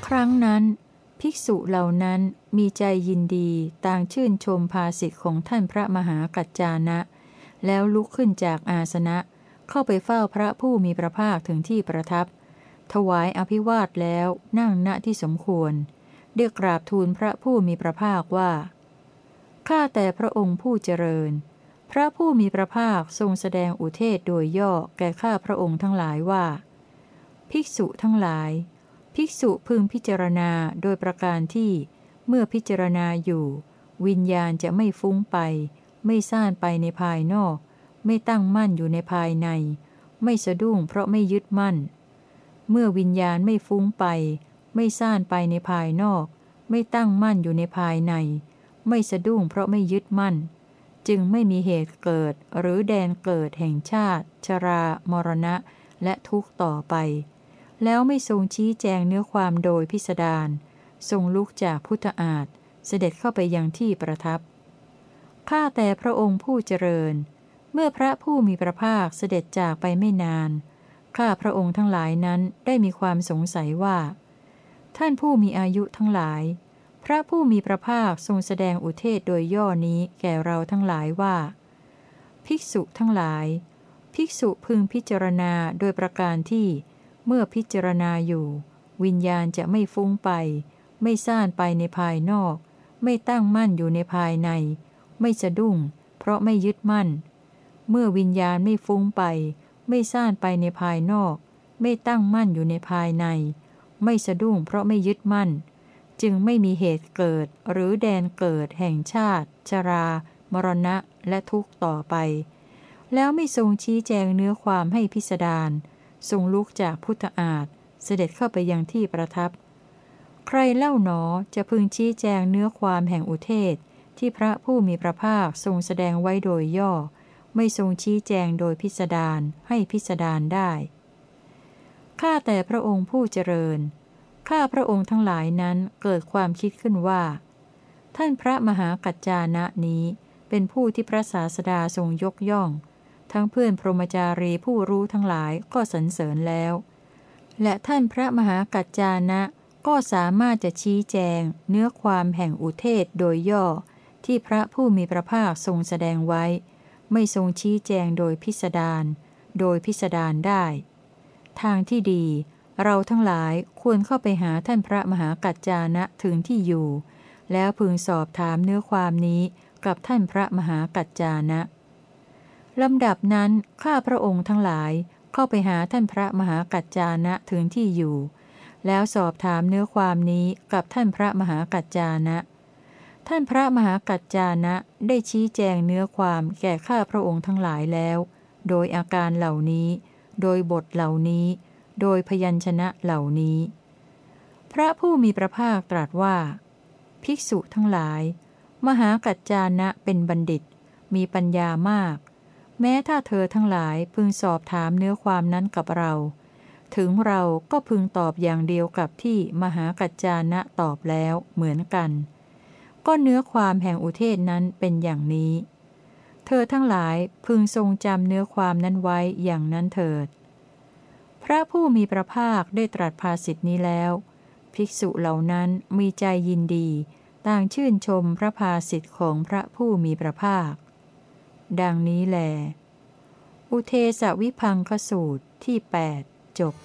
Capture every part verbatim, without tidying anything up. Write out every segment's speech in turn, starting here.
รั้งนั้นภิกษุเหล่านั้นมีใจยินดีต่างชื่นชมภาษิตของท่านพระมหากัจจานะแล้วลุกขึ้นจากอาสนะเข้าไปเฝ้าพระผู้มีพระภาคถึงที่ประทับถวายอภิวาทแล้วนั่งณที่สมควรเรียกกราบทูลพระผู้มีพระภาคว่าข้าแต่พระองค์ผู้เจริญพระผู้มีพระภาคทรงแสดงอุเทศโดยย่อแก่ข้าพระองค์ทั้งหลายว่าภิกษุทั้งหลายภิกษุพึงพิจารณาโดยประการที่เมื่อพิจารณาอยู่วิญญาณจะไม่ฟุ้งไปไม่ซ่านไปในภายนอกไม่ตั้งมั่นอยู่ในภายในไม่สะดุ้งเพราะไม่ยึดมั่นเมื่อวิญญาณไม่ฟุ้งไปไม่ซ่านไปในภายนอกไม่ตั้งมั่นอยู่ในภายในไม่สะดุ้งเพราะไม่ยึดมั่นจึงไม่มีเหตุเกิดหรือแดนเกิดแห่งชาติชรามรณะและทุกข์ต่อไปแล้วไม่ทรงชี้แจงเนื้อความโดยพิสดารทรงลุกจากพุทธอาฏเสด็จเข้าไปยังที่ประทับข้าแต่พระองค์ผู้เจริญเมื่อพระผู้มีพระภาคเสด็จจากไปไม่นานข้าพระองค์ทั้งหลายนั้นได้มีความสงสัยว่าท่านผู้มีอายุทั้งหลายพระผู้มีพระภาคทรงแสดงอุเทศโดยย่อนี้แก่เราทั้งหลายว่าภิกษุทั้งหลายภิกษุพึงพิจารณาโดยประการที่เมื่อพิจารณาอยู่วิญญาณจะไม่ฟุ้งไปไม่ซ่านไปในภายนอกไม่ตั้งมั่นอยู่ในภายในไม่สะดุ้งเพราะไม่ยึดมั่นเมื่อวิญญาณไม่ฟุ้งไปไม่ซ่านไปในภายนอกไม่ตั้งมั่นอยู่ในภายในไม่สะดุ้งเพราะไม่ยึดมั่นจึงไม่มีเหตุเกิดหรือแดนเกิดแห่งชาติชรามรณะและทุกข์ต่อไปแล้วไม่ทรงชี้แจงเนื้อความให้พิสดารทรงลุกจากพุทธอาฏเสด็จเข้าไปยังที่ประทับใครเล่าหนอจะพึงชี้แจงเนื้อความแห่งอุเทศที่พระผู้มีพระภาคทรงแสดงไว้โดยย่อไม่ทรงชี้แจงโดยพิสดารให้พิสดารได้ข้าแต่พระองค์ผู้เจริญข้าพระองค์ทั้งหลายนั้นเกิดความคิดขึ้นว่าท่านพระมหากัจจานะนี้เป็นผู้ที่พระศาสดาทรงยกย่องทั้งเพื่อนพรหมจารีผู้รู้ทั้งหลายก็สรรเสริญแล้วและท่านพระมหากัจจานะก็สามารถจะชี้แจงเนื้อความแห่งอุเทศโดยย่อที่พระผู้มีพระภาคทรงแสดงไว้ไม่ทรงชี้แจงโดยพิสดารโดยพิสดารได้ทางที่ดีเราทั้งหลายควรเข้าไปหาท่านพระมหากัจจานะถึงที่อยู่แล้วพึงสอบถามเนื้อความนี้กับท่านพระมหากัจจานะลำดับนั้นข้าพระองค์ทั้งหลายเข้าไปหาท่านพระมหากัจจานะถึงที่อยู่แล้วสอบถามเนื้อความนี้กับท่านพระมหากัจจานะท่านพระมหากัจจานะได้ชี้แจงเนื้อความแก่ข้าพระองค์ทั้งหลายแล้วโดยอาการเหล่านี้โดยบทเหล่านี้โดยพยัญชนะเหล่านี้พระผู้มีพระภาคตรัสว่าภิกษุทั้งหลายมหากัจจานะเป็นบัณฑิตมีปัญญามากแม้ถ้าเธอทั้งหลายพึงสอบถามเนื้อความนั้นกับเราถึงเราก็พึงตอบอย่างเดียวกับที่มหากัจจานะตอบแล้วเหมือนกันก็เนื้อความแห่งอุเทศนั้นเป็นอย่างนี้เธอทั้งหลายพึงทรงจำเนื้อความนั้นไว้อย่างนั้นเถิดพระผู้มีพระภาคได้ตรัสภาษิตนี้แล้วภิกษุเหล่านั้นมีใจยินดีต่างชื่นชมพระภาษิตของพระผู้มีพระภาคดังนี้แลอุเทสวิภังคสูตรที่แปดจบ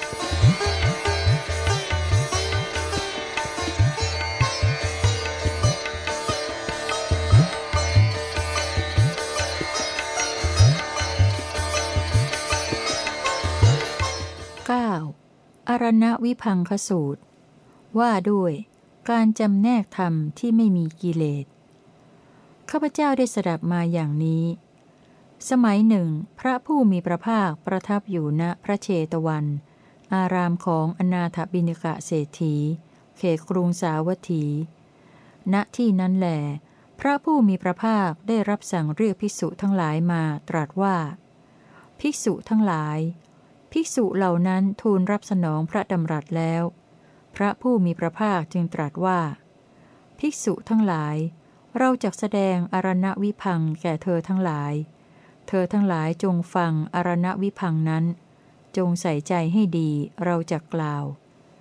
เก้าอรณวิภังคสูตรว่าด้วยการจำแนกธรรมที่ไม่มีกิเลสข้าพเจ้าได้สดับมาอย่างนี้สมัยหนึ่งพระผู้มีพระภาคประทับอยู่ณพระเชตวันอารามของอนาถบิณฑิกเศรษฐีเขตกรุงสาวัตถี ณที่นั้นแหลพระผู้มีพระภาคได้รับสั่งเรียกภิกษุทั้งหลายมาตรัสว่าภิกษุทั้งหลายภิกษุเหล่านั้นทูลรับสนองพระดำรัสแล้วพระผู้มีพระภาคจึงตรัสว่าภิกษุทั้งหลายเราจักแสดงอรณวิภังแก่เธอทั้งหลายเธอทั้งหลายจงฟังอรณวิภังนั้นจงใส่ใจให้ดีเราจักกล่าวภิ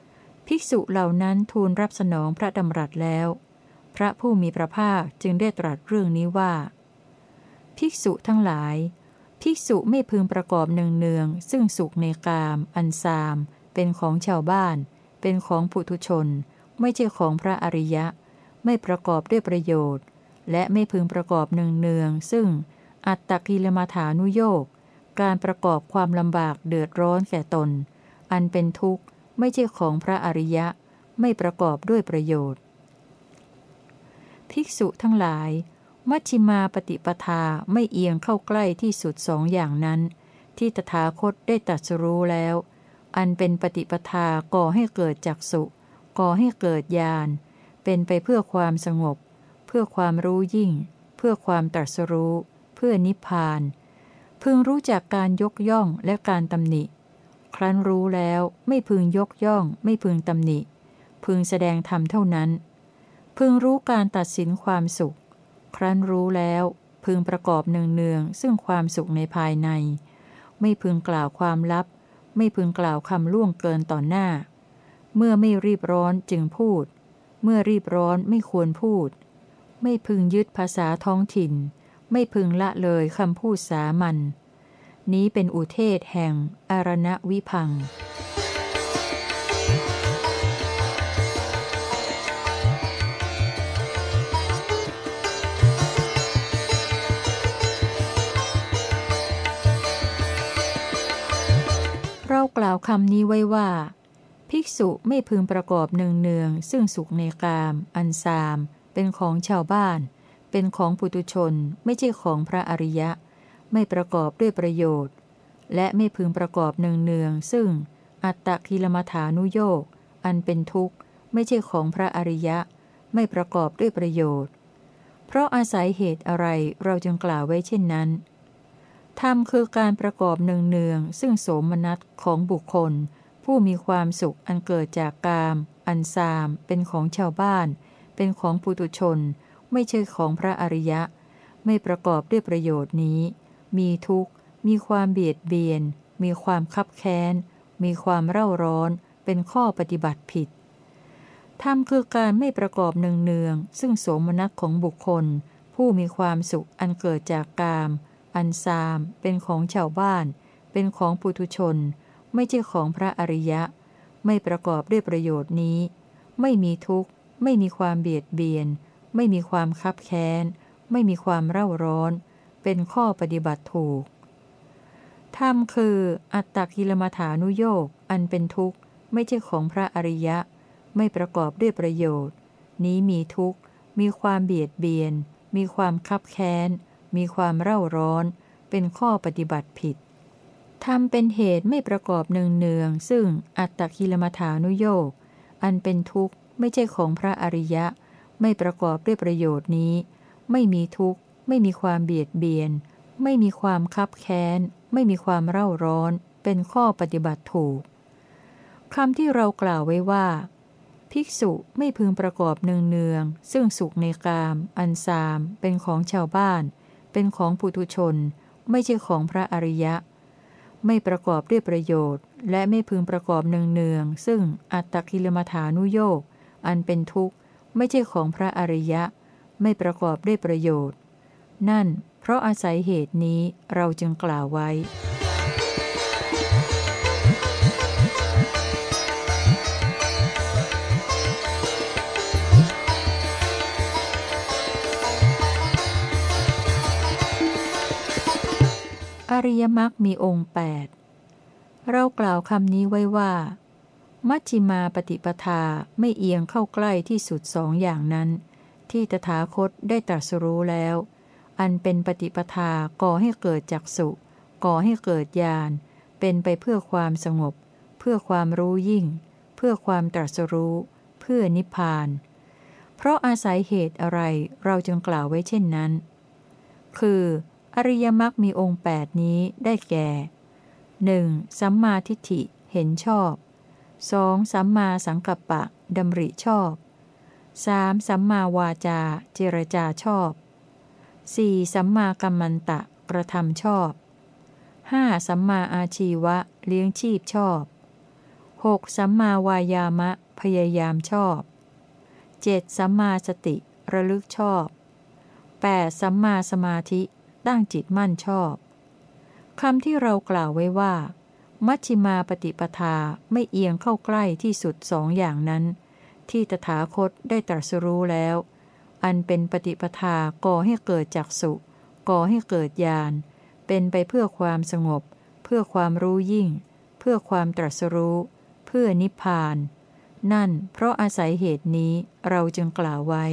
ภิกษุเหล่านั้นทูลรับสนองพระดำรัสแล้วพระผู้มีพระภาคจึงได้ตรัสเรื่องนี้ว่าภิกษุทั้งหลายภิกษุไม่พึงประกอบเนืองๆซึ่งสุขในกามอันซามเป็นของชาวบ้านเป็นของปุถุชนไม่ใช่ของพระอริยะไม่ประกอบด้วยประโยชน์และไม่พึงประกอบเนืองๆซึ่งอัตตกิลมัฏฐานุโยคการประกอบความลำบากเดือดร้อนแก่ตนอันเป็นทุกข์ไม่ใช่ของพระอริยะไม่ประกอบด้วยประโยชน์ภิกษุทั้งหลายมัชฌิมาปฏิปทาไม่เอียงเข้าใกล้ที่สุดสองอย่างนั้นที่ตถาคตได้ตรัสรู้แล้วอันเป็นปฏิปทาก่อให้เกิดจักษุก่อให้เกิดญาณเป็นไปเพื่อความสงบเพื่อความรู้ยิ่งเพื่อความตรัสรู้เพื่อนิพพานพึงรู้จักการยกย่องและการตำหนิครั้นรู้แล้วไม่พึงยกย่องไม่พึงตำหนิพึงแสดงธรรมเท่านั้นพึงรู้การตัดสินความสุขครั้นรู้แล้วพึงประกอบเนืองๆซึ่งความสุขในภายในไม่พึงกล่าวความลับไม่พึงกล่าวคำล่วงเกินต่อหน้าเมื่อไม่รีบร้อนจึงพูดเมื่อรีบร้อนไม่ควรพูดไม่พึงยึดภาษาท้องถิ่นไม่พึงละเลยคำพูดสามัญนี้เป็นอุเทศแห่งอารณวิพังค์เรากล่าวคำนี้ไว้ว่าภิกษุไม่พึงประกอบเนืองๆซึ่งสุขในกามอันซามเป็นของชาวบ้านเป็นของปุถุชนไม่ใช่ของพระอริยะไม่ประกอบด้วยประโยชน์และไม่พึงประกอบเนืองๆซึ่งอัตตกิลมัฏฐานุโยคอันเป็นทุกข์ไม่ใช่ของพระอริยะไม่ประกอบด้วยประโยชน์เพราะอาศัยเหตุอะไรเราจึงกล่าวไว้เช่นนั้นธรรมคือการประกอบเนืองๆซึ่งโสมนัสของบุคคลผู้มีความสุขอันเกิดจากกามอันซามเป็นของชาวบ้านเป็นของปุถุชนไม่ใช่ของพระอริยะไม่ประกอบด้วยประโยชน์นี้มีทุกข์มีความเบียดเบียนมีความคับแค้นมีความเร่าร้อนเป็นข้อปฏิบัติผิดธรรมคือการไม่ประกอบเนืองๆซึ่งโสมนัสของบุคคลผู้มีความสุขอันเกิดจากกามอันซามเป็นของชาวบ้านเป็นของปุถุชนไม่ใช่ของพระอริยะไม่ประกอบด้วยประโยชน์นี้ไม่มีทุกข์ไม่มีความเบียดเบียนไม่มีความคับแค้นไม่มีความเร่าร้อนเป็นข้อปฏิบัติถูกธรรมคืออัตตกิลมัฏฐานุโยคอันเป็นทุกข์ไม่ใช่ของพระอริยะไม่ประกอบด้วยประโยชน์นี้มีทุกข์มีความเบียดเบียนมีความคับแค้นมีความเร่าร้อนเป็นข้อปฏิบัติผิดธรรมเป็นเหตุไม่ประกอบเนืองๆซึ่งอัตตกิลมัฏฐานุโยคอันเป็นทุกข์ไม่ใช่ของพระอริยะไม่ประกอบด้วยประโยชน์นี้ไม่มีทุกข์ไม่มีความเบียดเบียนไม่มีความคับแค้นไม่มีความเร่าร้อนเป็นข้อปฏิบัติถูกคำที่เรากล่าวไว้ว่าภิกษุไม่พึงประกอบเนืองๆซึ่งสุขในกามอันซามเป็นของชาวบ้านเป็นของปุถุชนไม่ใช่ของพระอริยะไม่ประกอบด้วยประโยชน์และไม่พึงประกอบเนืองๆซึ่งอัตตกิลมัฏฐานุโยคอันเป็นทุกข์ไม่ใช่ของพระอริยะไม่ประกอบด้วยประโยชน์นั่นเพราะอาศัยเหตุนี้เราจึงกล่าวไว้อริยมรรคมีองค์แปดเรากล่าวคำนี้ไว้ว่ามัชฌิมาปฏิปทาไม่เอียงเข้าใกล้ที่สุดสองอย่างนั้นที่ตถาคตได้ตรัสรู้แล้วอันเป็นปฏิปทาก่อให้เกิดจักษุก่อให้เกิดญาณเป็นไปเพื่อความสงบเพื่อความรู้ยิ่งเพื่อความตรัสรู้เพื่อนิพพานเพราะอาศัยเหตุอะไรเราจึงกล่าวไว้เช่นนั้นคืออริยมรรคมีองค์แปดนี้ได้แก่ หนึ่ง. สัมมาทิฏฐิเห็นชอบ สอง. สัมมาสังกัปปะดำริชอบ สาม. สัมมาวาจาเจรจาชอบ สี่. สัมมากัมมันตะกระทำชอบ ห้า. สัมมาอาชีวะเลี้ยงชีพชอบ หหกสัมมาวายามะพยายามชอบเจ็ดสัมมาสติระลึกชอบแปดสัมมาสมาธิตั้งจิตมั่นชอบคำที่เรากล่าวไว้ว่ามัชฌิมาปฏิปทาไม่เอียงเข้าใกล้ที่สุดสองอย่างนั้นที่ตถาคตได้ตรัสรู้แล้วอันเป็นปฏิปทาก่อให้เกิดจักษุก่อให้เกิดญาณเป็นไปเพื่อความสงบเพื่อความรู้ยิ่งเพื่อความตรัสรู้เพื่อนิพพานนั่นเพราะอาศัยเหตุนี้เราจึงกล่าวไว้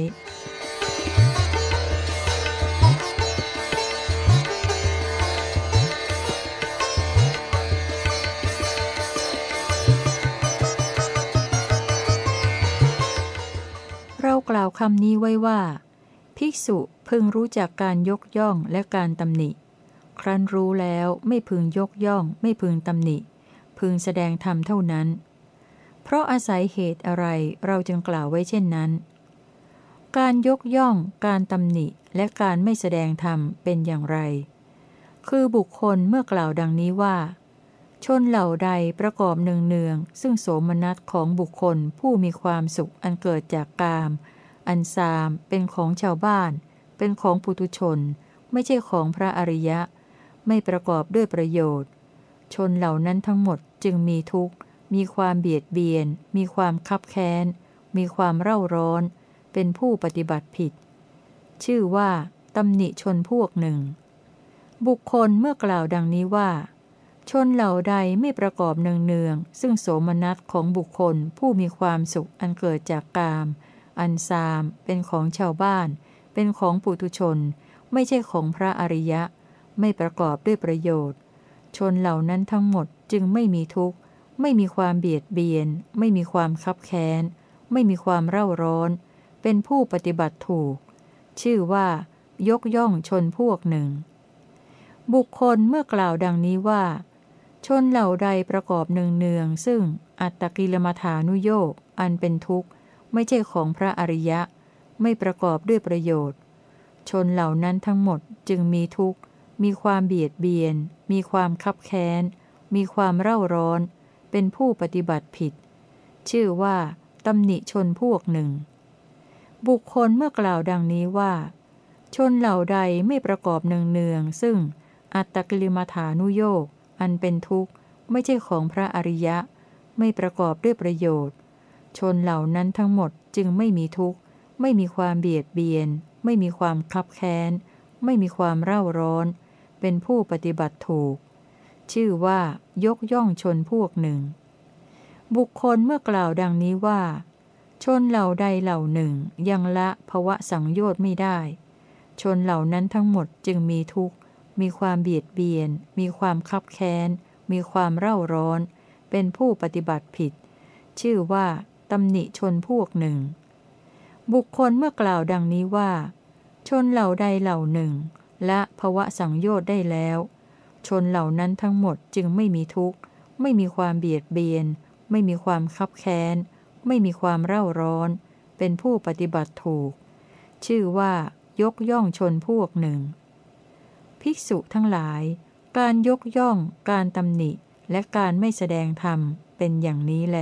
เรากล่าวคำนี้ไว้ว่าภิกษุพึงรู้จักการยกย่องและการตำหนิครั้นรู้แล้วไม่พึงยกย่องไม่พึงตำหนิพึงแสดงธรรมเท่านั้นเพราะอาศัยเหตุอะไรเราจึงกล่าวไว้เช่นนั้นการยกย่องการตำหนิและการไม่แสดงธรรมเป็นอย่างไรคือบุคคลเมื่อกล่าวดังนี้ว่าชนเหล่าใดประกอบเนืองๆซึ่งโสมนัสของบุคคลผู้มีความสุขอันเกิดจากกามอันซามเป็นของชาวบ้านเป็นของปุถุชนไม่ใช่ของพระอริยะไม่ประกอบด้วยประโยชน์ชนเหล่านั้นทั้งหมดจึงมีทุกข์มีความเบียดเบียนมีความคับแค้นมีความเร่าร้อนเป็นผู้ปฏิบัติผิดชื่อว่าตำหนิชนพวกหนึ่งบุคคลเมื่อกล่าวดังนี้ว่าชนเหล่าใดไม่ประกอบเนืองๆซึ่งโสมนัสของบุคคลผู้มีความสุขอันเกิดจากกามอันซามเป็นของชาวบ้านเป็นของปุถุชนไม่ใช่ของพระอริยะไม่ประกอบด้วยประโยชน์ชนเหล่านั้นทั้งหมดจึงไม่มีทุกข์ไม่มีความเบียดเบียนไม่มีความคับแค้นไม่มีความเร่าร้อนเป็นผู้ปฏิบัติถูกชื่อว่ายกย่องชนพวกหนึ่งบุคคลเมื่อกล่าวดังนี้ว่าชนเหล่าใดประกอบเนืองๆซึ่งอัตตกิลมัฏฐานุโยคอันเป็นทุกข์ไม่ใช่ของพระอริยะไม่ประกอบด้วยประโยชน์ชนเหล่านั้นทั้งหมดจึงมีทุกข์มีความเบียดเบียนมีความคับแค้นมีความเร่าร้อนเป็นผู้ปฏิบัติผิดชื่อว่าตำหนิชนพวกหนึ่งบุคคลเมื่อกล่าวดังนี้ว่าชนเหล่าใดไม่ประกอบเนืองๆซึ่งอัตตกิลมัฏฐานุโยคอันเป็นทุกข์ไม่ใช่ของพระอริยะไม่ประกอบด้วยประโยชน์ชนเหล่านั้นทั้งหมดจึงไม่มีทุกข์ไม่มีความเบียดเบียนไม่มีความคับแค้นไม่มีความเร่าร้อนเป็นผู้ปฏิบัติถูกชื่อว่ายกย่องชนพวกหนึ่งบุคคลเมื่อกล่าวดังนี้ว่าชนเหล่าใดเหล่าหนึ่งยังละภวสังโยชน์ไม่ได้ชนเหล่านั้นทั้งหมดจึงมีทุกข์มีความเบียดเบียนมีความคับแค้นมีความเร่าร้อนเป็นผู้ปฏิบัติผิดชื่อว่าตำหนิชนพวกหนึ่งบุคคลเมื่อกล่าวดังนี้ว่าชนเหล่าใดเหล่าหนึ่งละภวสังโยชน์ได้แล้วชนเหล่านั้นทั้งหมดจึงไม่มีทุกข์ไม่มีความเบียดเบียนไม่มีความคับแค้นไม่มีความเร่าร้อนเป็นผู้ปฏิบัติถูกชื่อว่ายกย่องชนพวกหนึ่งภิกษุทั้งหลายการยกย่องการตำหนิและการไม่แสดงธรรมเป็นอย่างนี้แล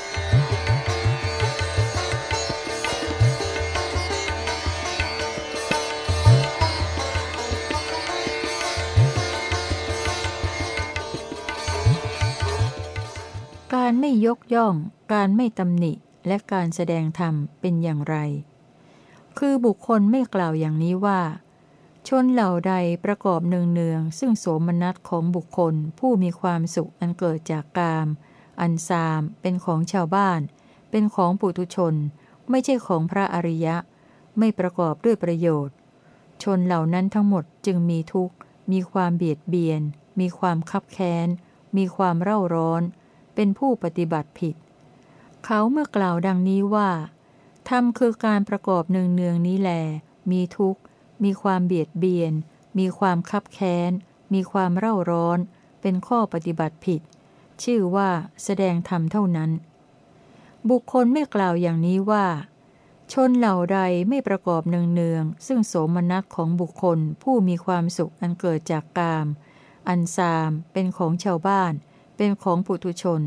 การไม่ยกย่องการไม่ตำหนิและการแสดงธรรมเป็นอย่างไรคือบุคคลไม่กล่าวอย่างนี้ว่าชนเหล่าใดประกอบเนืองๆซึ่งโสมนัสของบุคคลผู้มีความสุขอันเกิดจากกามอันซามเป็นของชาวบ้านเป็นของปุถุชนไม่ใช่ของพระอริยะไม่ประกอบด้วยประโยชน์ชนเหล่านั้นทั้งหมดจึงมีทุกข์มีความเบียดเบียนมีความคับแค้นมีความเร่าร้อนเป็นผู้ปฏิบัติผิดเขาเมื่อกล่าวดังนี้ว่าธรรมคือการประกอบเนืองๆนี้แลมีทุกข์มีความเบียดเบียนมีความคับแค้นมีความเร่าร้อนเป็นข้อปฏิบัติผิดชื่อว่าแสดงธรรมเท่านั้นบุคคลไม่กล่าวอย่างนี้ว่าชนเหล่าใดไม่ประกอบเนืองๆซึ่งโสมนัสของบุคคลผู้มีความสุขอันเกิดจากกามอันซามเป็นของชาวบ้านเป็นของปุถุชน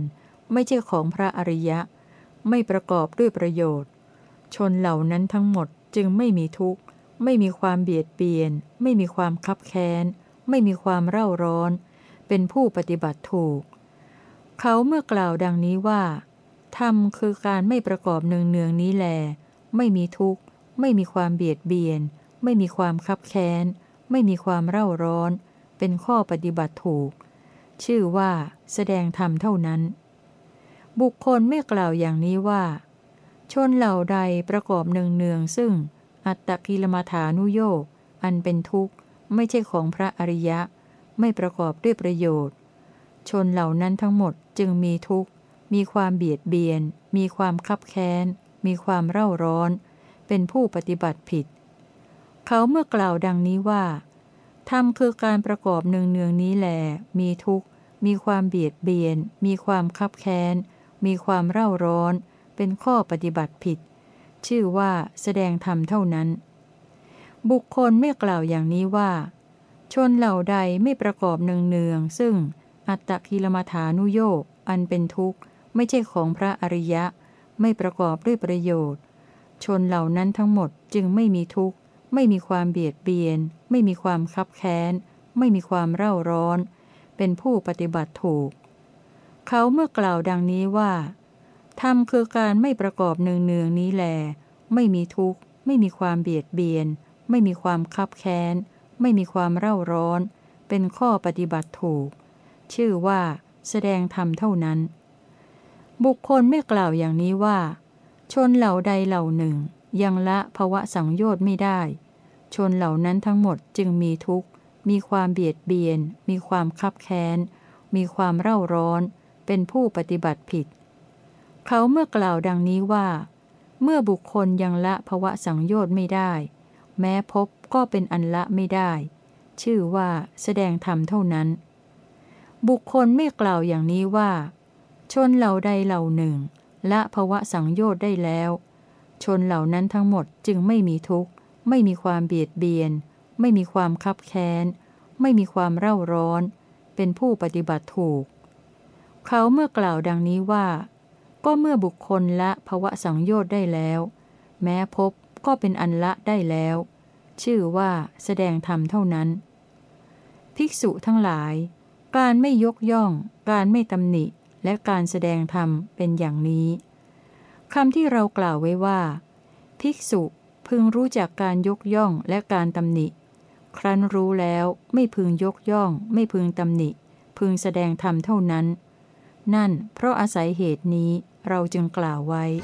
ไม่ใช่ของพระอริยะไม่ประกอบด้วยประโยชน์ชนเหล่านั้นทั้งหมดจึงไม่มีทุกข์ไม่มีความเบียดเบียนไม่มีความคับแค้นไม่มีความเร่าร้อนเป็นผู้ปฏิบัติถูกเขาเมื่อกล่าวดังนี้ว่าธรรมคือการไม่ประกอบเนืองๆนี้แลไม่มีทุกข์ไม่มีความเบียดเบียนไม่มีความคับแค้นไม่มีความเร่าร้อนเป็นข้อปฏิบัติถูกชื่อว่าแสดงธรรมเท่านั้นบุคคลไม่กล่าวอย่างนี้ว่าชนเหล่าใดประกอบเนืองๆซึ่งอัตตกิลมัฏฐานุโยคอันเป็นทุกข์ไม่ใช่ของพระอริยะไม่ประกอบด้วยประโยชน์ชนเหล่านั้นทั้งหมดจึงมีทุกข์มีความเบียดเบียนมีความคับแค้นมีความเร่าร้อนเป็นผู้ปฏิบัติผิดเขาเมื่อกล่าวดังนี้ว่าธรรมคือการประกอบเนืองๆนี้แลมีทุกข์มีความเบียดเบียนมีความคับแค้นมีความเร่าร้อนเป็นข้อปฏิบัติผิดชื่อว่าแสดงธรรมเท่านั้นบุคคลไม่กล่าวอย่างนี้ว่าชนเหล่าใดไม่ประกอบเนืองๆซึ่งอัตตกิลมัฏฐานุโยคอันเป็นทุกข์ไม่ใช่ของพระอริยะไม่ประกอบด้วยประโยชน์ชนเหล่านั้นทั้งหมดจึงไม่มีทุกข์ไม่มีความเบียดเบียนไม่มีความคับแค้นไม่มีความเร่าร้อนเป็นผู้ปฏิบัติถูกเขาเมื่อกล่าวดังนี้ว่าธรรมคือการไม่ประกอบเนืองๆนี้แลไม่มีทุกข์ไม่มีความเบียดเบียนไม่มีความคับแค้นไม่มีความเร่าร้อนเป็นข้อปฏิบัติถูกชื่อว่าแสดงธรรมเท่านั้นบุคคลไม่กล่าวอย่างนี้ว่าชนเหล่าใดเหล่าหนึ่งยังละภวสังโยชน์ไม่ได้ชนเหล่านั้นทั้งหมดจึงมีทุกข์มีความเบียดเบียนมีความคับแค้นมีความเร่าร้อนเป็นผู้ปฏิบัติผิดเขาเมื่อกล่าวดังนี้ว่าเมื่อบุคคลยังละภวสังโยชน์ไม่ได้แม้พบก็เป็นอันละไม่ได้ชื่อว่าแสดงธรรมเท่านั้นบุคคลไม่กล่าวอย่างนี้ว่าชนเหล่าใดเหล่าหนึ่งละภวสังโยชน์ได้แล้วชนเหล่านั้นทั้งหมดจึงไม่มีทุกข์ไม่มีความเบียดเบียนไม่มีความคับแค้นไม่มีความเร่าร้อนเป็นผู้ปฏิบัติถูกเขาเมื่อกล่าวดังนี้ว่าก็เมื่อบุคคลละภวสังโยชน์ได้แล้วแม้พบก็เป็นอันละได้แล้วชื่อว่าแสดงธรรมเท่านั้นภิกษุทั้งหลายการไม่ยกย่องการไม่ตำหนิและการแสดงธรรมเป็นอย่างนี้คำที่เรากล่าวไว้ว่าภิกษุพึงรู้จักการยกย่องและการตำหนิครั้นรู้แล้วไม่พึงยกย่องไม่พึงตำหนิพึงแสดงธรรมเท่านั้นนั่นเพราะอาศัยเหตุนี้เราจึงกล่าวไว้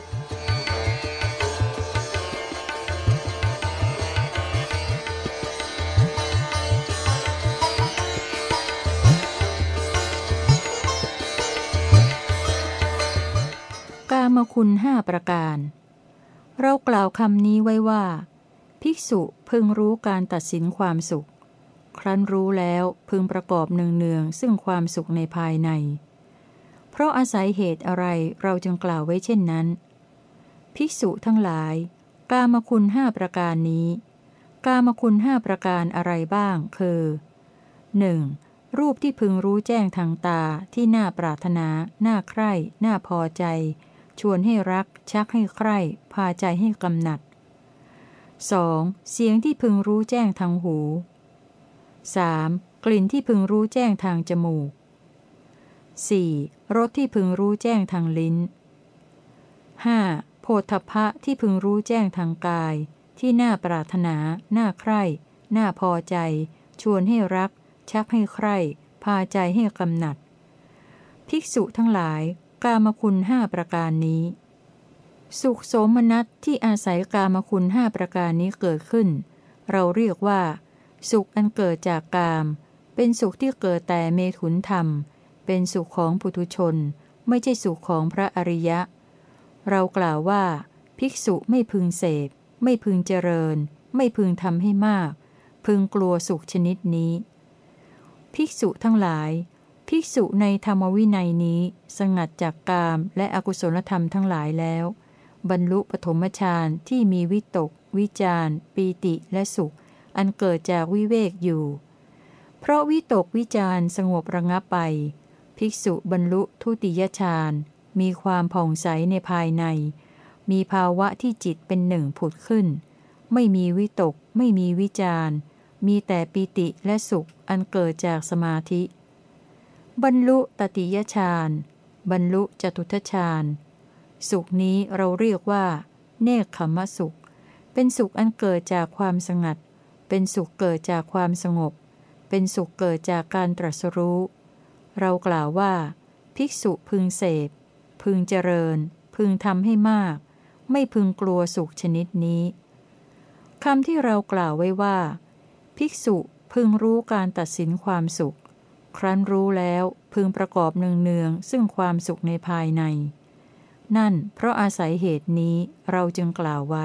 กามคุณห้าประการเรากล่าวคำนี้ไว้ว่าภิกษุพึงรู้การตัดสินความสุขครั้นรู้แล้วพึงประกอบเนืองๆซึ่งความสุขในภายในเพราะอาศัยเหตุอะไรเราจึงกล่าวไว้เช่นนั้นภิกษุทั้งหลายกามคุณห้าประการนี้กามคุณห้าประการอะไรบ้างคือ หนึ่ง. รูปที่พึงรู้แจ้งทางตาที่น่าปรารถนาน่าใคร่น่าพอใจชวนให้รักชักให้ใคร่พาใจให้กำหนัด สอง. เสียงที่พึงรู้แจ้งทางหู สาม. กลิ่นที่พึงรู้แจ้งทางจมูก สี่. รสที่พึงรู้แจ้งทางลิ้น ห้า. โผฏฐัพพะที่พึงรู้แจ้งทางกายที่น่าปรารถนาน่าใคร่น่าพอใจชวนให้รักชักให้ใคร่พาใจให้กำหนัดภิกษุทั้งหลายกามคุณห้าประการนี้สุขโสมนัสที่อาศัยกามคุณห้าประการนี้เกิดขึ้นเราเรียกว่าสุขอันเกิดจากกามเป็นสุขที่เกิดแต่เมถุนธรรมเป็นสุขของปุถุชนไม่ใช่สุขของพระอริยะเรากล่าวว่าภิกษุไม่พึงเสพไม่พึงเจริญไม่พึงทำให้มากพึงกลัวสุขชนิดนี้ภิกษุทั้งหลายภิกษุในธรรมวินัยนี้สงัดจากกามและอกุศลธรรมทั้งหลายแล้วบรรลุปฐมฌานที่มีวิตกวิจารปีติและสุขอันเกิดจากวิเวกอยู่เพราะวิตกวิจารสงบระงับไปภิกษุบรรลุทุติยฌานมีความผ่องใสในภายในมีภาวะที่จิตเป็นหนึ่งผุดขึ้นไม่มีวิตกไม่มีวิจารมีแต่ปิติและสุขอันเกิดจากสมาธิบรรลุตติยฌานบรรลุจตุตถฌานสุขนี้เราเรียกว่าเนกขัมมสุขเป็นสุขอันเกิดจากความสงัดเป็นสุขเกิดจากความสงบเป็นสุขเกิดจากการตรัสรู้เรากล่าวว่าภิกษุพึงเสพพึงเจริญพึงทำให้มากไม่พึงกลัวสุขชนิดนี้คำที่เรากล่าวไว้ว่าภิกษุพึงรู้การตัดสินความสุขครั้นรู้แล้วพึงประกอบเนืองๆซึ่งความสุขในภายในนั่นเพราะอาศัยเหตุนี้เราจึงกล่าวไว้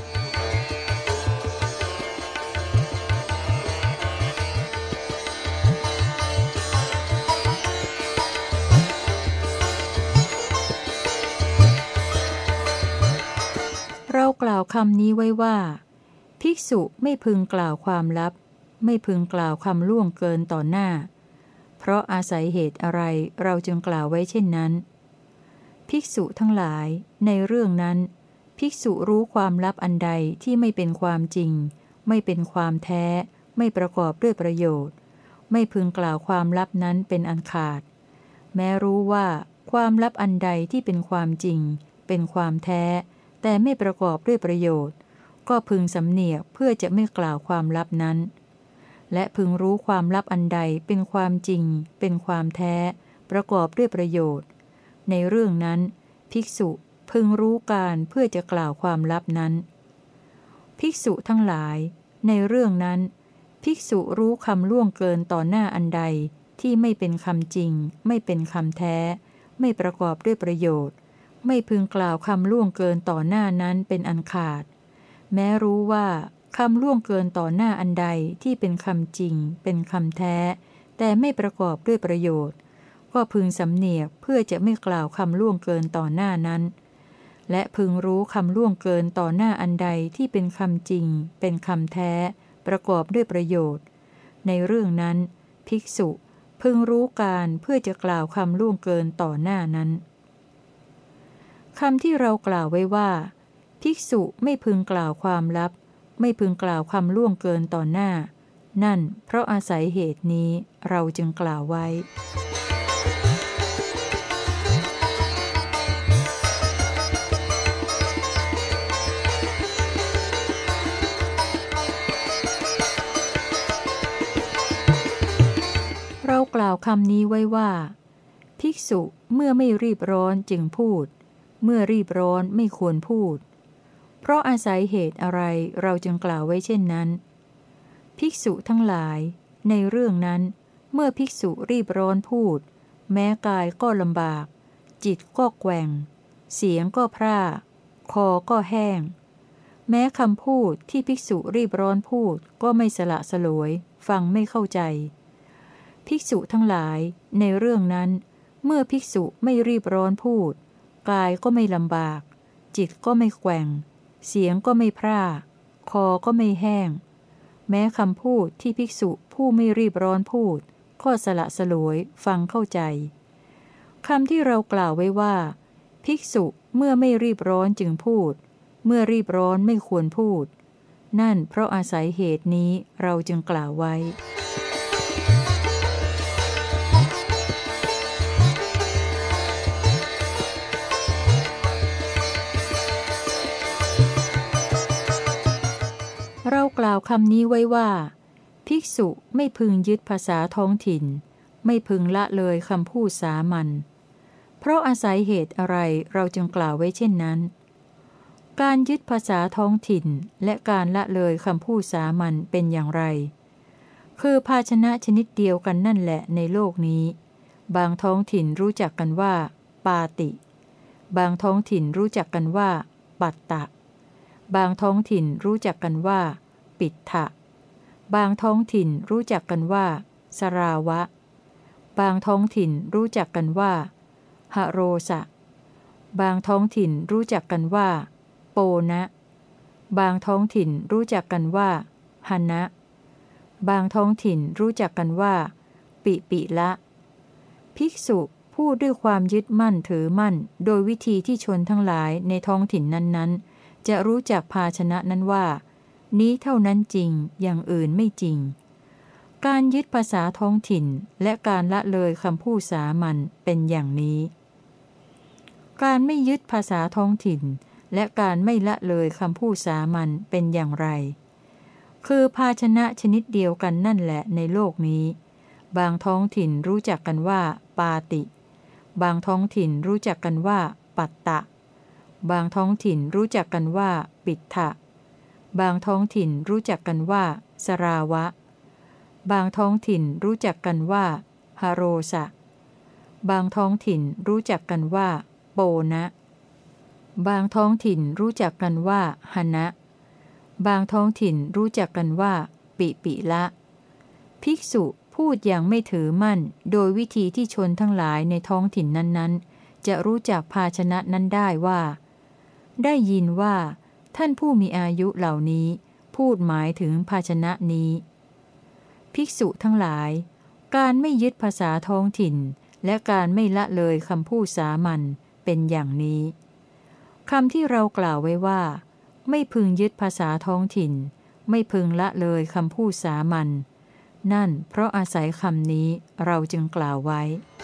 เรากล่าวคำนี้ไว้ว่าภิกษุไม่พึงกล่าวความลับไม่พึงกล่าวคำล่วงเกินต่อหน้าเพราะอาศัยเหตุอะไรเราจึงกล่าวไว้เช่นนั้นภิกษุทั้งหลายในเรื่องนั้นภิกษุรู้ความลับอันใดที่ไม่เป็นความจริงไม่เป็นความแท้ไม่ประกอบด้วยประโยชน์ไม่พึงกล่าวความลับนั้นเป็นอันขาดแม้รู้ว่าความลับอันใดที่เป็นความจริงเป็นความแท้แต่ไม่ประกอบด้วยประโยชน์ก็พึงสำเนียกเพื่อจะไม่กล่าวความลับนั้นและพึงรู้ความลับอันใดเป็นความจริงเป็นความแท้ประกอบด้วยประโยชน์ในเรื่องนั้นภิกษุพึงรู้การเพื่อจะกล่าวความลับนั้นภิกษุทั้งหลายในเรื่องนั้นภิกษุรู้คำล่วงเกินต่อหน้าอันใดที่ไม่เป็นคำจริงไม่เป็นคำแท้ไม่ประกอบด้วยประโยชน์ไม่พึงกล่าวคำล่วงเกินต่อหน้านั้นเป็นอันขาดแม้รู้ว่าคำล่วงเกินต่อหน้าอันใดที่เป็นคำจริงเป็นคำแท้แต่ไม่ประกอบด้วยประโยชน์ก็พึงสำเนียกเพื่อจะไม่กล่าวคำล่วงเกินต่อหน้านั้นและพึงรู้คำล่วงเกินต่อหน้าอันใดที่เป็นคำจริงเป็นคำแท้ประกอบด้วยประโยชน์ในเรื่องนั้นภิกษุพึงรู้การเพื่อจะกล่าวคำล่วงเกินต่อหน้านั้นคำที่เรากล่าวไว้ว่าภิกษุไม่พึงกล่าวความลับไม่พึงกล่าวคำล่วงเกินต่อหน้านั่นเพราะอาศัยเหตุนี้เราจึงกล่าวไว้เรากล่าวคำนี้ไว้ว่าภิกษุเมื่อไม่รีบร้อนจึงพูดเมื่อรีบร้อนไม่ควรพูดเพราะอาศัยเหตุอะไรเราจึงกล่าวไว้เช่นนั้นภิกษุทั้งหลายในเรื่องนั้นเมื่อภิกษุรีบร้อนพูดแม้กายก็ลำบากจิตก็แกว่งเสียงก็พร่าคอก็แห้งแม้คำพูดที่ภิกษุรีบร้อนพูดก็ไม่สละสลวยฟังไม่เข้าใจภิกษุทั้งหลายในเรื่องนั้นเมื่อภิกษุไม่รีบร้อนพูดกายก็ไม่ลำบากจิตก็ไม่แกว่งเสียงก็ไม่พร่าคอก็ไม่แห้งแม้คำพูดที่ภิกษุผู้ไม่รีบร้อนพูดก็สละสลวยฟังเข้าใจคำที่เรากล่าวไว้ว่าภิกษุเมื่อไม่รีบร้อนจึงพูดเมื่อรีบร้อนไม่ควรพูดนั่นเพราะอาศัยเหตุนี้เราจึงกล่าวไว้เรากล่าวคำนี้ไว้ว่าภิกษุไม่พึงยึดภาษาท้องถิ่นไม่พึงละเลยคำพูดสามัญเพราะอาศัยเหตุอะไรเราจึงกล่าวไว้เช่นนั้นการยึดภาษาท้องถิ่นและการละเลยคำพูดสามัญเป็นอย่างไรคือภาชนะชนิดเดียวกันนั่นแหละในโลกนี้บางท้องถิ่นรู้จักกันว่าปาติบางท้องถิ่นรู้จักกันว่าปัตตะบางท้องถิ่นรู้จักกันว่าปิฏฐะบางท้องถิ่นรู้จักกันว่าสราวะบางท้องถิ่นรู้จักกันว่าหโรสะบางท้องถิ่นรู้จักกันว่าโปนะบางท้องถิ่นรู้จักกันว่าหนะบางท้องถิ่นรู้จักกันว่าปิปิละภิกษุพูดด้วยความยึดมั่นถือมั่นโดยวิธีที่ชนทั้งหลายในท้องถิ่นนั้นๆจะรู้จักภาชนะนั้นว่านี้เท่านั้นจริงอย่างอื่นไม่จริงการยึดภาษาท้องถิ่นและการละเลยคำพูดสามัญเป็นอย่างนี้การไม่ยึดภาษาท้องถิ่นและการไม่ละเลยคำพูดสามัญเป็นอย่างไรคือภาชนะชนิดเดียวกันนั่นแหละในโลกนี้บางท้องถิ่นรู้จักกันว่าปาติบางท้องถิ่นรู้จักกันว่าปัตตะบางท้องถิ่นรู้จักกันว่าปิฏฐะบางท้องถิ่นรู้จักกันว่าสราวะบางท้องถิ่นรู้จักกันว่าหโรสะบางท้องถิ่นรู้จักกันว่าโปนะบางท้องถิ่นรู้จักกันว่าหนะบางท้องถิ่นรู้จักกันว่าปิปิละภิกษุพูดอย่างไม่ถือมั่นโดยวิธีที่ชนทั้งหลายในท้องถิ่นนั้นๆจะรู้จักภาชนะนั้นได้ว่าได้ยินว่าท่านผู้มีอายุเหล่านี้พูดหมายถึงภาชนะนี้ภิกษุทั้งหลายการไม่ยึดภาษาท้องถิ่นและการไม่ละเลยคำพูดสามัญเป็นอย่างนี้คำที่เรากล่าวไว้ว่าไม่พึงยึดภาษาท้องถิ่นไม่พึงละเลยคำพูดสามัญนั่นเพราะอาศัยคำนี้เราจึงกล่าวไว้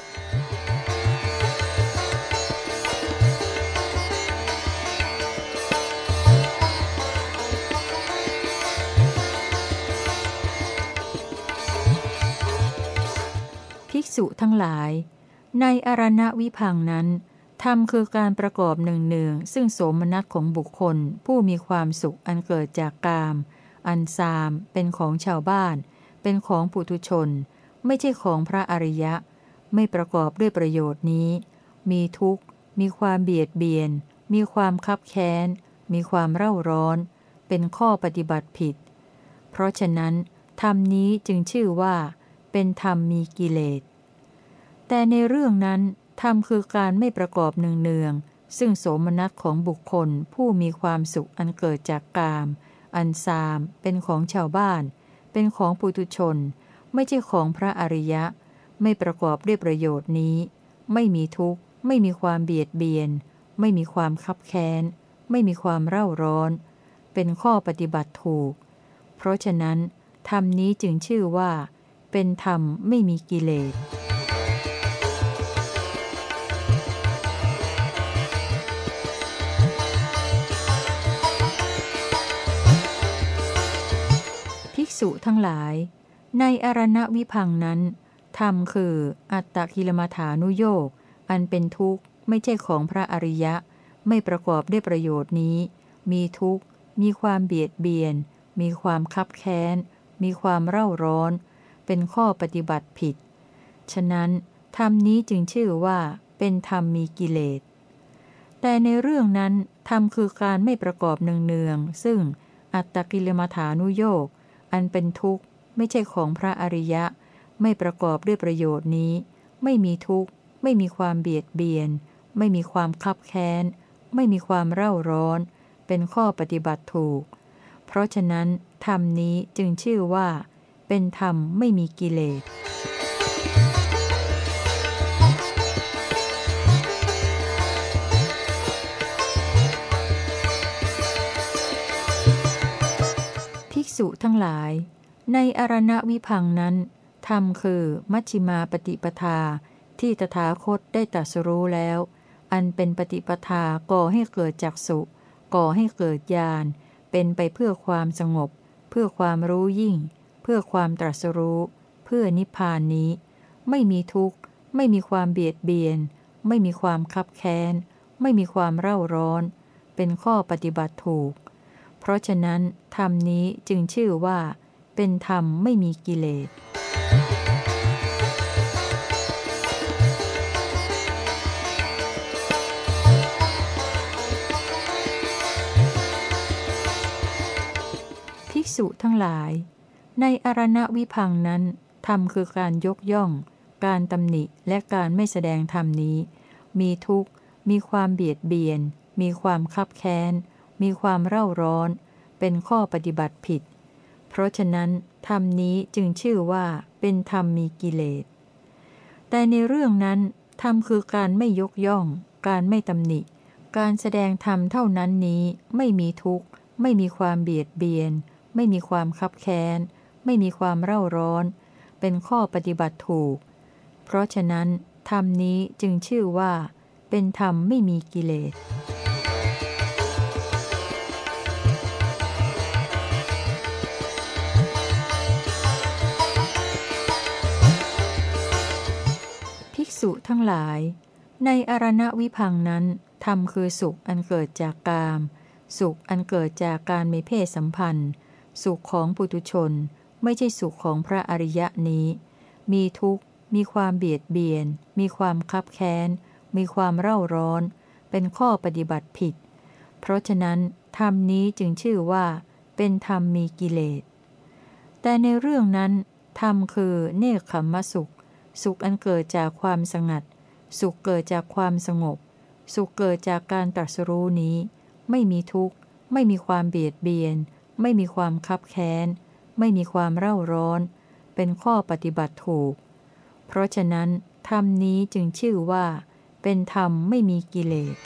ภิกษุทั้งหลายในอรณวิพังนั้นธรรมคือการประกอบหนึ่งหนึ่งซึ่งโสมนัสของบุคคลผู้มีความสุขอันเกิดจากกามอันซามเป็นของชาวบ้านเป็นของปุถุชนไม่ใช่ของพระอริยะไม่ประกอบด้วยประโยชน์นี้มีทุกข์มีความเบียดเบียนมีความคับแค้นมีความเร่าร้อนเป็นข้อปฏิบัติผิดเพราะฉะนั้นธรรมนี้จึงชื่อว่าเป็นธรรมมีกิเลสแต่ในเรื่องนั้นธรรมคือการไม่ประกอบเนืองๆซึ่งโสมนัสของบุคคลผู้มีความสุขอันเกิดจากกามอันซามเป็นของชาวบ้านเป็นของปุถุชนไม่ใช่ของพระอริยะไม่ประกอบด้วยประโยชน์นี้ไม่มีทุกข์ไม่มีความเบียดเบียนไม่มีความคับแค้นไม่มีความเร่าร้อนเป็นข้อปฏิบัติถูกเพราะฉะนั้นธรรมนี้จึงชื่อว่าเป็นธรรมไม่มีกิเลสภิกษุทั้งหลายในอรณวิพังนั้นธรรมคืออัตตกิลมัฏฐานุโยคอันเป็นทุกข์ไม่ใช่ของพระอริยะไม่ประกอบด้วยประโยชน์นี้มีทุกข์มีความเบียดเบียนมีความคับแค้นมีความเร่าร้อนเป็นข้อปฏิบัติผิดฉะนั้นธรรมนี้จึงชื่อว่าเป็นธรรมมีกิเลสแต่ในเรื่องนั้นธรรมคือการไม่ประกอบเนืองๆซึ่งอัตตกิลมัฏฐานุโยคอันเป็นทุกข์ไม่ใช่ของพระอริยะไม่ประกอบด้วยประโยชน์นี้ไม่มีทุกข์ไม่มีความเบียดเบียนไม่มีความคับแค้นไม่มีความเร่าร้อนเป็นข้อปฏิบัติถูกเพราะฉะนั้นธรรมนี้จึงชื่อว่าเป็นธรรมไม่มีกิเลสภิกษุทั้งหลายในอรณวิพังนั้นธรรมคือมัชฌิมาปฏิปทาที่ตถาคตได้ตรัสรู้แล้วอันเป็นปฏิปทาก่อให้เกิดจักษุก่อให้เกิดญาณเป็นไปเพื่อความสงบเพื่อความรู้ยิ่งเพื่อความตรัสรู้เพื่อนิพพานนี้ไม่มีทุกข์ไม่มีความเบียดเบียนไม่มีความคับแค้นไม่มีความเร่าร้อนเป็นข้อปฏิบัติถูกเพราะฉะนั้นธรรมนี้จึงชื่อว่าเป็นธรรมไม่มีกิเลสภิกษุทั้งหลายในอรณวิพังนั้นธรรมคือการยกย่องการตำหนิและการไม่แสดงธรรมนี้มีทุกข์มีความเบียดเบียนมีความคับแค้นมีความเร่าร้อนเป็นข้อปฏิบัติผิดเพราะฉะนั้นธรรมนี้จึงชื่อว่าเป็นธรรมมีกิเลสแต่ในเรื่องนั้นธรรมคือการไม่ยกย่องการไม่ตำหนิการแสดงธรรมเท่านั้นนี้ไม่มีทุกข์ไม่มีความเบียดเบียนไม่มีความคับแค้นไม่มีความเร่าร้อนเป็นข้อปฏิบัติถูกเพราะฉะนั้นธรรมนี้จึงชื่อว่าเป็นธรรมไม่มีกิเลสภิกษุทั้งหลายในอรณวิพังค์นั้นธรรมคือสุขอันเกิดจากกามสุขอันเกิดจากการมีเพศสัมพันธ์สุขของปุถุชนไม่ใช่สุขของพระอริยะนี้มีทุกข์มีความเบียดเบียนมีความคับแค้นมีความเร่าร้อนเป็นข้อปฏิบัติผิดเพราะฉะนั้นธรรมนี้จึงชื่อว่าเป็นธรรมมีกิเลสแต่ในเรื่องนั้นธรรมคือเนกขัมมสุขสุขอันเกิดจากความสงัดสุขเกิดจากความสงบสุขเกิดจากการตรัสรู้นี้ไม่มีทุกข์ไม่มีความเบียดเบียนไม่มีความคับแค้นไม่มีความเร่าร้อนเป็นข้อปฏิบัติถูกเพราะฉะนั้นธรรมนี้จึงชื่อว่าเป็นธรรมไม่มีกิเลส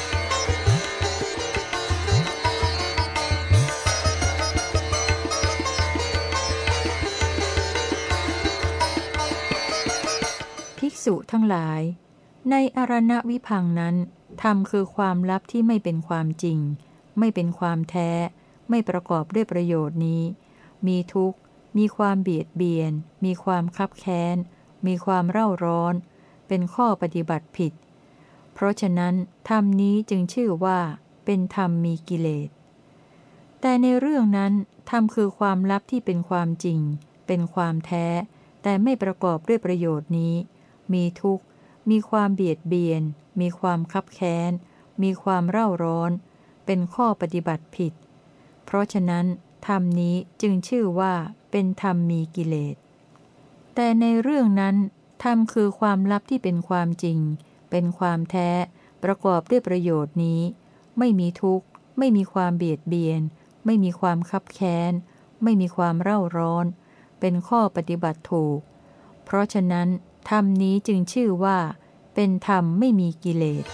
ภิกษุทั้งหลายในอรณวิพังค์นั้นธรรมคือความลับที่ไม่เป็นความจริงไม่เป็นความแท้ไม่ประกอบด้วยประโยชน์นี้มีทุกข์มีความเบียดเบียนมีความคับแค้นมีความเร่าร้อนเป็นข้อปฏิบัติผิดเพราะฉะนั้นธรรมนี้จึงชื่อว่าเป็นธรรมมีกิเลสแต่ในเรื่องนั้นธรรมคือความลับที่เป็นความจริงเป็นความแท้แต่ไม่ประกอบด้วยประโยชน์นี้มีทุกข์มีความเบียดเบียนมีความคับแค้นมีความเร่าร้อนเป็นข้อปฏิบัติผิดเพราะฉะนั้นธรรมนี้จึงชื่อว่าเป็นธรรมมีกิเลสแต่ในเรื่องนั้นธรรมคือความลับที่เป็นความจริงเป็นความแท้ประกอบด้วยประโยชน์นี้ไม่มีทุกข์ไม่มีความเบียดเบียนไม่มีความคับแค้นไม่มีความเร่าร้อนเป็นข้อปฏิบัติถูกเพราะฉะนั้นธรรมนี้จึงชื่อว่าเป็นธรรมไม่มีกิเลส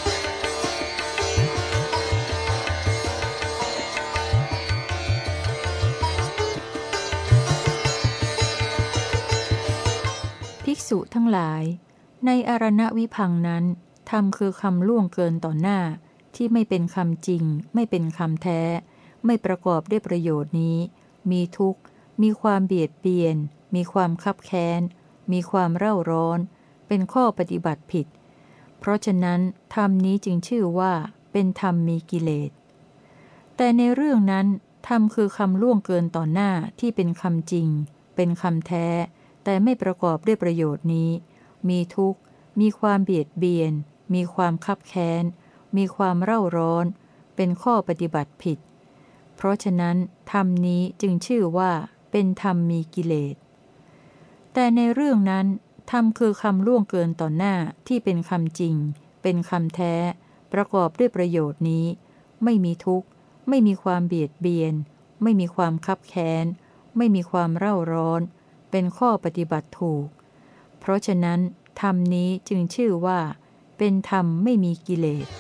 ภิกษุทั้งหลายในอรณวิพังค์นั้นธรรมคือคำล่วงเกินต่อหน้าที่ไม่เป็นคำจริงไม่เป็นคำแท้ไม่ประกอบด้วยประโยชน์นี้มีทุกข์มีความเบียดเบียนมีความคับแค้นมีความเร่าร้อนเป็นข้อปฏิบัติผิดเพราะฉะนั้นธรรมนี้จึงชื่อว่าเป็นธรรมมีกิเลสแต่ในเรื่องนั้นธรรมคือคำล่วงเกินต่อหน้าที่เป็นคำจริงเป็นคำแท้แต่ไม่ประกอบด้วยประโยชน์นี้มีทุกข์มีความเบียดเบียนมีความคับแค้นมีความเร่าร้อนเป็นข้อปฏิบัติผิดเพราะฉะนั้นธรรมนี้จึงชื่อว่าเป็นธรรมมีกิเลสแต่ในเรื่องนั้นธรรมคือคำล่วงเกินต่อหน้าที่เป็นคำจริงเป็นคำแท้ประกอบด้วยประโยชน์นี้ไม่มีทุกข์ไม่มีความเบียดเบียนไม่มีความคับแค้นไม่มีความเร่าร้อนเป็นข้อปฏิบัติถูกเพราะฉะนั้นธรรมนี้จึงชื่อว่าเป็นธรรมไม่มีกิเลส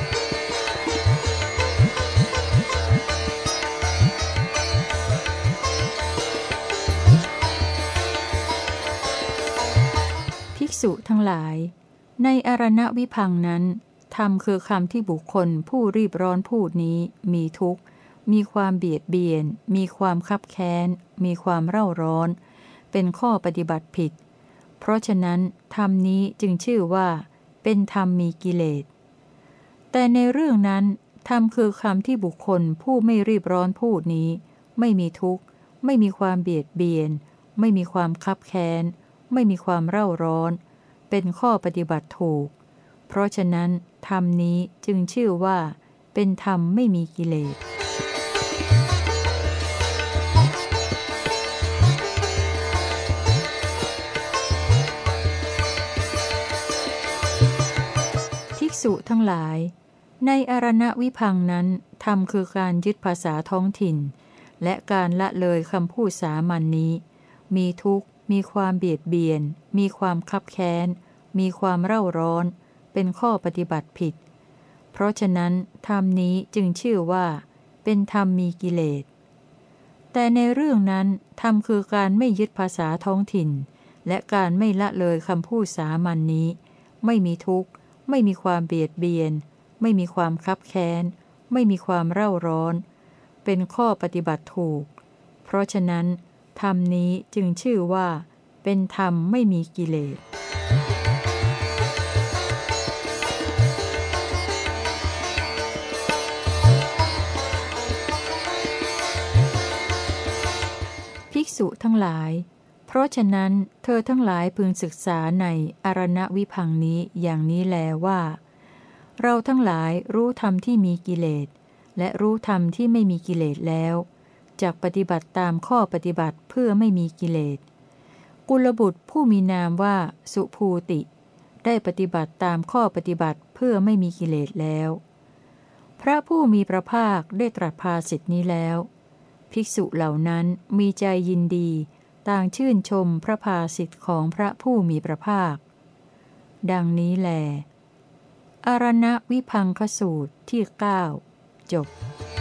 ภิกษุทั้งหลายในอรณวิพังค์นั้นธรรมคือคำที่บุคคลผู้รีบร้อนพูดนี้มีทุกข์มีความเบียดเบียนมีความคับแค้นมีความเร่าร้อนเป็นข้อปฏิบัติผิดเพราะฉะนั้นธรรมนี้จึงชื่อว่าเป็นธรรมมีกิเลสแต่ในเรื่องนั้นธรรมคือคำที่บุคคลผู้ไม่รีบร้อนพูดนี้ไม่มีทุกข์ไม่มีความเบียดเบียนไม่มีความคับแค้นไม่มีความเร่าร้อนเป็นข้อปฏิบัติถูกเพราะฉะนั้นธรรมนี้จึงชื่อว่าเป็นธรรมไม่มีกิเลสภิกษุทั้งหลายในอรณวิพังค์นั้นธรรมคือการยึดภาษาท้องถิ่นและการละเลยคำพูดสามัญนนี้มีทุกข์มีความเบียดเบียนมีความคับแค้นมีความเร่าร้อนเป็นข้อปฏิบัติผิดเพราะฉะนั้นธรรมนี้จึงชื่อว่าเป็นธรรมมีกิเลสแต่ในเรื่องนั้นธรรมคือการไม่ยึดภาษาท้องถิ่นและการไม่ละเลยคำพูดสามัญ นนี้ไม่มีทุกข์ไม่มีความเบียดเบียนไม่มีความคับแค้นไม่มีความเร่าร้อนเป็นข้อปฏิบัติถูกเพราะฉะนั้นธรรมนี้จึงชื่อว่าเป็นธรรมไม่มีกิเลสภิกษุทั้งหลายเพราะฉะนั้นเธอทั้งหลายพึงศึกษาในอรณวิพังค์นี้อย่างนี้แลว่าเราทั้งหลายรู้ธรรมที่มีกิเลสและรู้ธรรมที่ไม่มีกิเลสแล้วจักปฏิบัติตามข้อปฏิบัติเพื่อไม่มีกิเลสกุลบุตรผู้มีนามว่าสุภูติได้ปฏิบัติตามข้อปฏิบัติเพื่อไม่มีกิเลสแล้วพระผู้มีพระภาคได้ตรัสภาสิทธินี้แล้วภิกษุเหล่านั้นมีใจยินดีต่างชื่นชมพระภาสิทธิของพระผู้มีพระภาคดังนี้แลอรณวิพังคสูตรที่เก้าจบ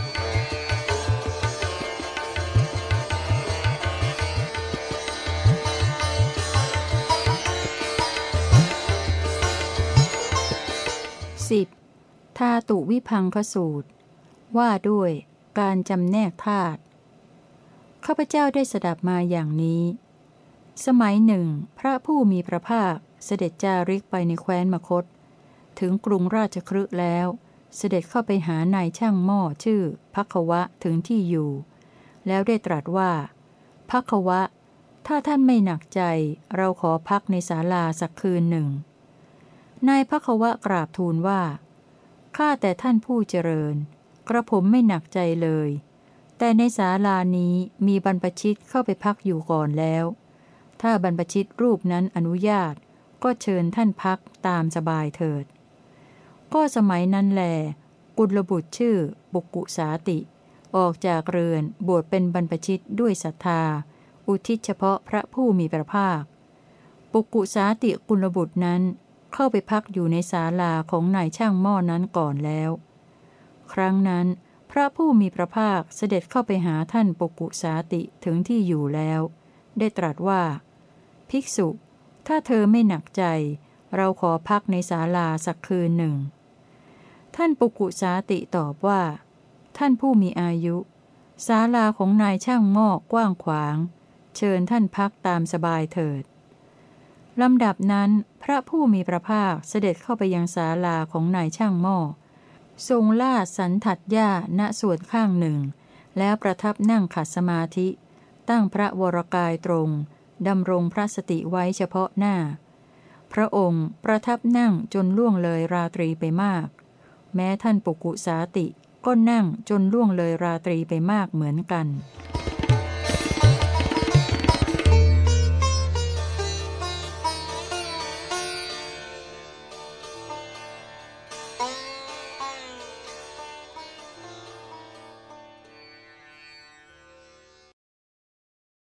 สิบธาตุวิพังคสูตรว่าด้วยการจำแนกธาตุข้าพเจ้าได้สดับมาอย่างนี้สมัยหนึ่งพระผู้มีพระภาคเสด็จจาริกไปในแคว้นมคธถึงกรุงราชคฤห์แล้วเสด็จเข้าไปหานายช่างหม้อชื่อภัคววะถึงที่อยู่แล้วได้ตรัสว่าภัคววะถ้าท่านไม่หนักใจเราขอพักในศาลาสักคืนหนึ่งนายภัคววะกราบทูลว่าข้าแต่ท่านผู้เจริญกระผมไม่หนักใจเลยแต่ในศาลานี้มีบรรพชิตเข้าไปพักอยู่ก่อนแล้วถ้าบรรพชิตรูปนั้นอนุญาตก็เชิญท่านพักตามสบายเถิดก็สมัยนั้นแลกุลบุตรชื่อปุกุสาติออกจากเรือนบวชเป็นบรรพชิตด้วยศรัทธาอุทิศเฉพาะพระผู้มีพระภาคปุกุสาติกุลบุตรนั้นเข้าไปพักอยู่ในศาลาของนายช่างหม้อนั้นก่อนแล้วครั้งนั้นพระผู้มีพระภาคเสด็จเข้าไปหาท่านปุกุสาติถึงที่อยู่แล้วได้ตรัสว่าภิกษุถ้าเธอไม่หนักใจเราขอพักในศาลาสักคืนหนึ่งท่านปุกุสาติตอบว่าท่านผู้มีอายุศาลาของนายช่างหม้อกว้างขวางเชิญท่านพักตามสบายเถิดลำดับนั้นพระผู้มีพระภาคเสด็จเข้าไปยังศาลาของนายช่างหม้อทรงลาดสันทัดหญ้าณส่วนข้างหนึ่งแล้วประทับนั่งขัดสมาธิตั้งพระวรกายตรงดำรงพระสติไว้เฉพาะหน้าพระองค์ประทับนั่งจนล่วงเลยราตรีไปมากแม้ท่านปุกุสาติก็นั่งจนล่วงเลยราตรีไปมากเหมือนกัน